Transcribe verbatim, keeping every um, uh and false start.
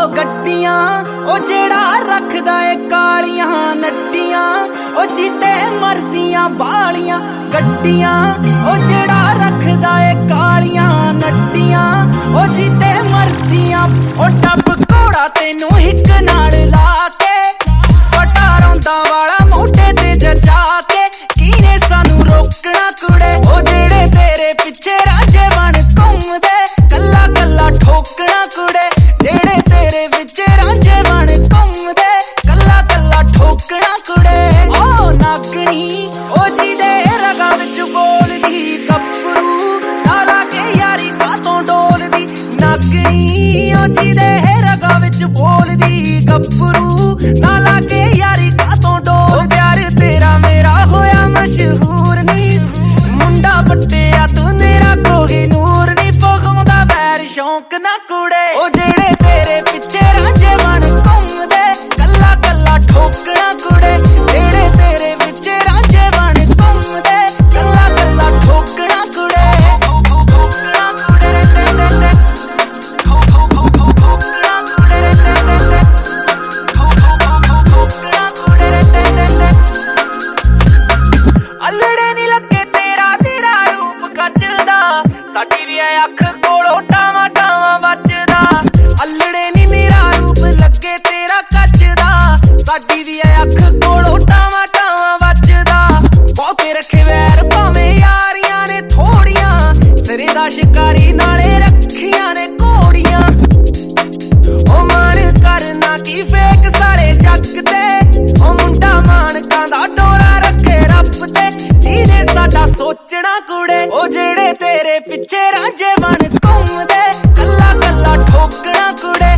गड्डियां ओ जेड़ा रखदा ए कालियां नड्डियां ओ जीते मरदियां बालियां गड्डियां ओ जेड़ा रखदा ए कालियां नड्डियां ओ जीते मरदियां ओ टप घोड़ा तेनू हिक नाल ला के पटा रौंदा वाला मोढे ते जचा के कीने सानू रोकना कुड़े ओ जेड़े तेरे पिछे राजे बन घूमदे कल्ला कल्ला ठोकना कुड़े जेड़े तेरे विच रांझे बन घूमदे कल्ला कल्ला ठोकना कुड़े ओ नागनी ओ जीदे रगा विच बोलदी गप्परू ताला के यारी कातों डोलदी नागनी ओ जीदे रगा विच बोलदी गप्परू ताला के यारी कातों डोल प्यार तेरा मेरा होया मशहूर नी मुंडा पट्टिया तू मेरा कोई नूर नी पगाउंदा बैर शौक ना कुड़े ओ जेड़े तेरे पिछे रांझे बन घूमदे कल्ला कल्ला ठोकना कुड़े जेड़े तेरे पिछे रांझे बन घूमदे कल्ला कल्ला ठोकना कुड़े ठोकना कुड़े ठोकना कुड़े ठोकना कुड़े अल्लड़े नी लगे तेरा तेरा रूप कचदा साडी वी अख कोलों टावा टावा बचदा अल्लड़े नी मेरा रूप लगे तेरा कचदा साडी वी अख कोलों टावा टावा बचदा बहुते रखे वैर भावें यारियां ने थोड़ियां सिरे दा शिकारी नाले रखियां ने घोड़ियां ओ मन करना की फेक सारे जग ते ओ मुंडा मानकां दा डोरा रखे रब ते जीने साडा सोचना कुड़े ओ जेड़े तेरे पिछे रांझे बन घूमदे कल्ला कल्ला ठोकना कुड़े